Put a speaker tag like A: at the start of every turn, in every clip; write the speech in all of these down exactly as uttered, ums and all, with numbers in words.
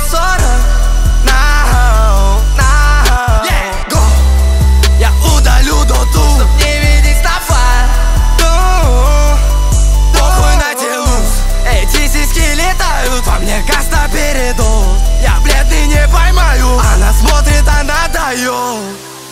A: сорок. No, no, yeah. Go. Я удалю доту, чтоб не видеть стафа. Похуй на телус, эти сиськи летают. Во мне каста передул. Я бледный, не поймаю. Она смотрит, она дает.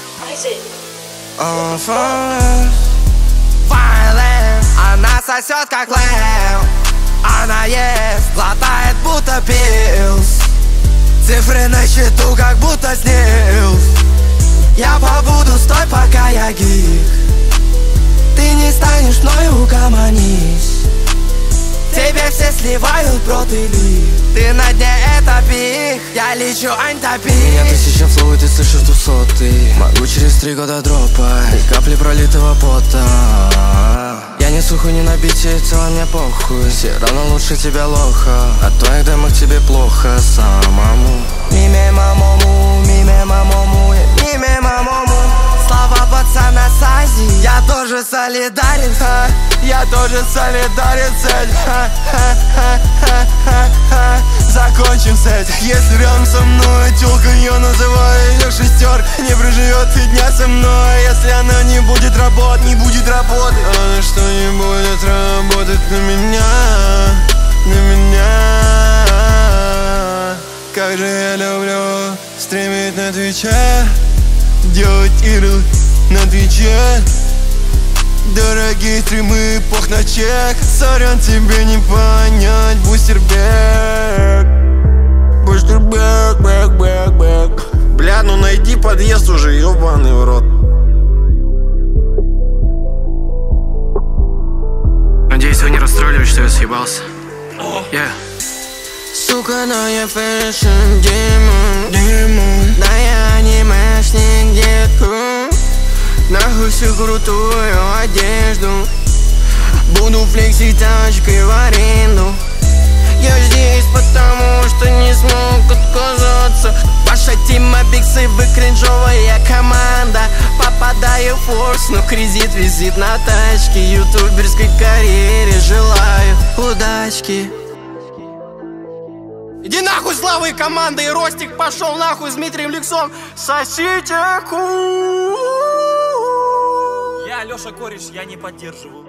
A: On fire, violent. Она сосет как лэм. Она ест, глотает будто пилс. Цифры на счету как будто снилс. Я побуду, стой, пока я гик. Ты не станешь мною, угомонись. Тебе все сливают брод и лик. Ты на дне, это пик. Я лечу антопик.
B: Меня тысяча флоу, и ты слышишь двухсотый. Могу через три года дропать и капли пролитого пота. Я не сухой, не на бите, в целом мне похуй. Все равно лучше тебя лоха. От твоих демок тебе плохо самому.
A: Миме мамому, миме мамому, миме мамому. Слова пацана Сази. Я тоже солидарен, ха. Я тоже солидарен с этим, ха, ха, ха, ха, ха, ха. Закончим с этим. Если рядом со мной тёлка, я называю её шестёр. Не проживет и дня со мной. Если она не будет работать, не будет работать. Она что не будет работать на меня, на меня. Как же я люблю стримить на Твиче, делать игры на Твиче. Дорогие стримы, пох на чек. Сорян, тебе не понять. Бустербек, Бустербек, бэк, бэк, бэк.
C: Бля, ну найди подъезд уже, ёбаный в рот.
B: Надеюсь, вы не расстроились, что я съебался. Yeah.
A: Сука, но я фэшн демон, демон. Да я анимешник, детку. Нахуй всю крутую одежду. Буду флексить тачкой в аренду. Я здесь потому, что не смог отказаться. Ваша тима биксы, вы кринжовая команда. Попадаю в форс, но кредит висит на тачке. Ютуберской карьере желаю удачки. Иди нахуй, Слава и команда, и Ростик пошел нахуй с Дмитрием Ликсом. Сосите ку.
D: Я Лёша Кореш, я не поддерживаю.